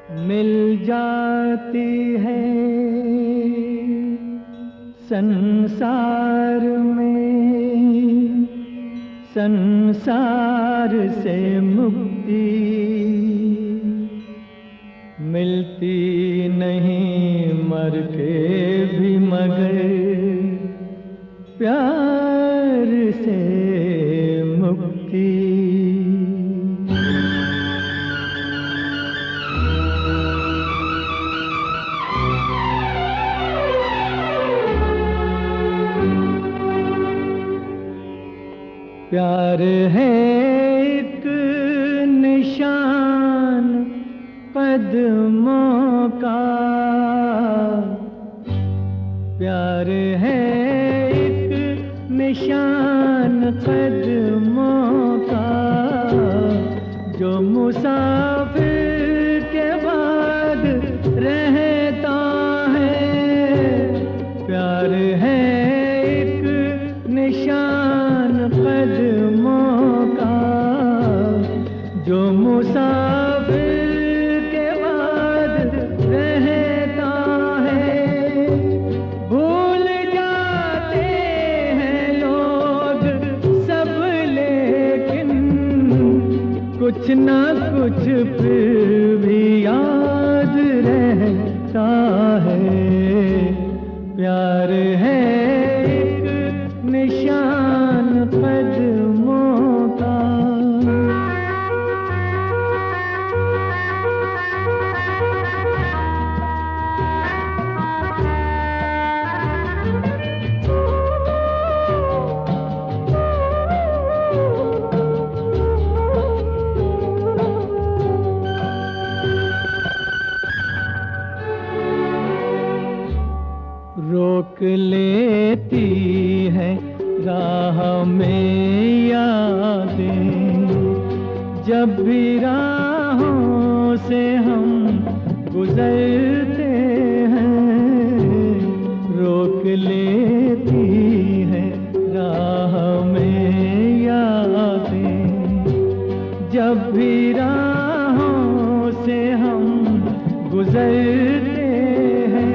मिल जाती है संसार में, संसार से मुक्ति मिलती नहीं मर के भी, मगर प्यार से मुक्ति। प्यार है एक निशान कदमों का, प्यार है एक निशान कदमों का, जो मुसाफिर के बाद रहता है। प्यार है एक निशान कदमों का, जो मुसाफिर के बाद रहता है। भूल जाते हैं लोग सब, लेकिन कुछ ना कुछ फिर भी याद रहता है। प्यार है एक निशान कदमों का। रोक लेती है राह में यादें, जब भी राहों से हम गुजरते हैं। रोक लेती है राह में यादें, जब भी राहों से हम गुजरते हैं।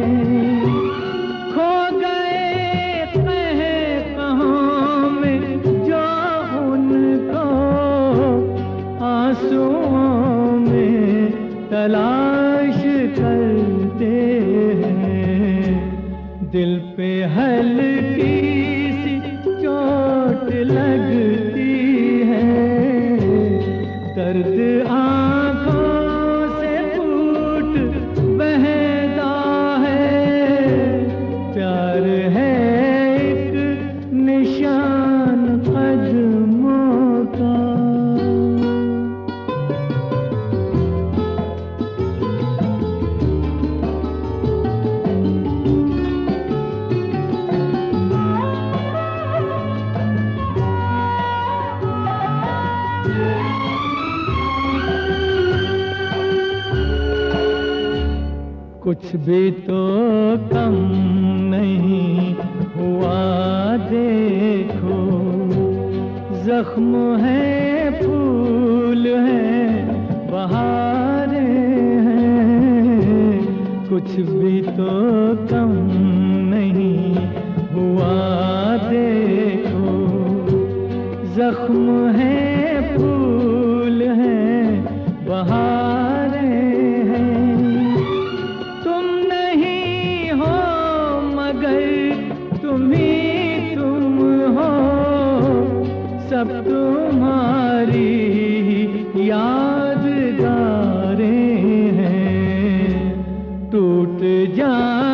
आंसुओं में तलाश करते हैं, दिल पे हल्की सी चोट लगती है। दर्द आंखों से फूट बहता है। प्यार है एक निशान कदमों का। कुछ भी तो कम नहीं हुआ देखो, जख्म है फूल है बहारें हैं। कुछ भी तो कम नहीं हुआ देखो, जख्म है फूल है बहारें हैं। तुम ही तुम हो, सब तुम्हारी यादगारें हैं। टूट जा